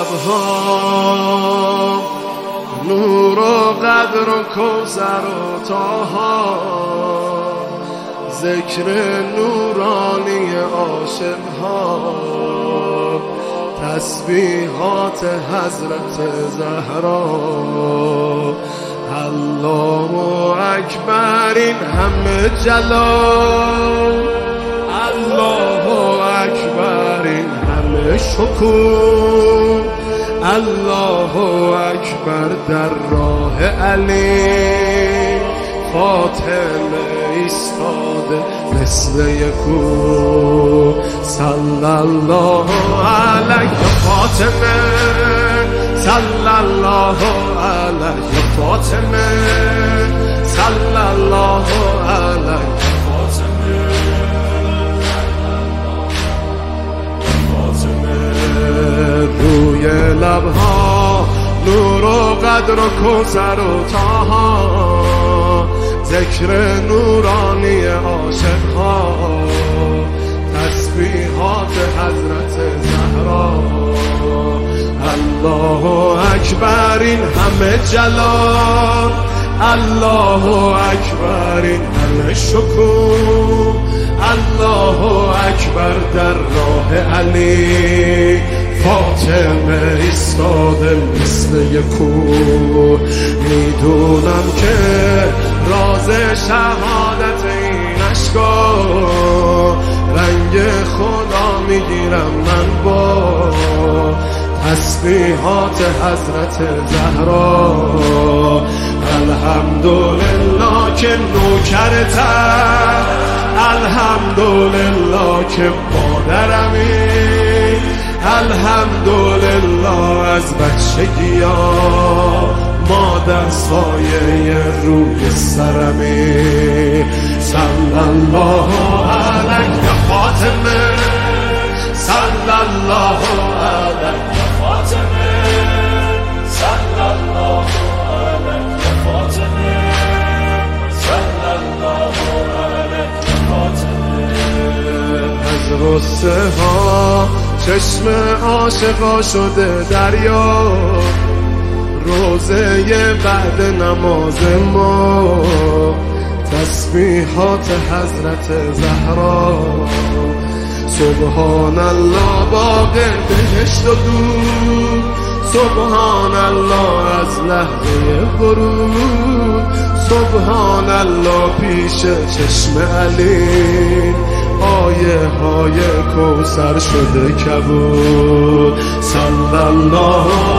لبها نور و قدر و کوثر و طاها، ذکر نورانی عاشقها، تسبیحات حضرت زهرا. الله اکبر این همه جلال، الله اکبر این همه شکوه، الله اکبر در راه علی، فاطمه ایستاده مثل یکو. صلی الله علیه فاطمه، صلی الله علیه فاطمه، صلی الله علیه فاطمه. روی لبها نور و قدر و کوثر و طاها، ذکر نورانی عاشقها، تسبیحات حضرت زهرا. الله اکبر این همه جلال، الله اکبر این همه شکوه، الله اکبر در راه علی، فاطمه ایستاده مثل یکو. میدونم که راز شهادت این اشکا، رنگ خدا میگیرم من با تسبیحات حضرت زهرا. الحمدلله که نوکرتم، الحمدلله که مادرمی، الحمدلله از بچگی ها مادر سایه روی سرمی. صلی الله علیه فاطمه، صلی الله علیه فاطمه، صلی الله علیه فاطمه، صلی الله علیه فاطمه. از غصه ها چشم عاشقا شده دریا، روزه بعد نماز ما، تسبیحات حضرت زهرا. سبحان الله باغ بهشت و دور، سبحان الله از لحظه ورود، سبحان الله پیش چشم علی، آیه های کوثر شده کبود. صلی الله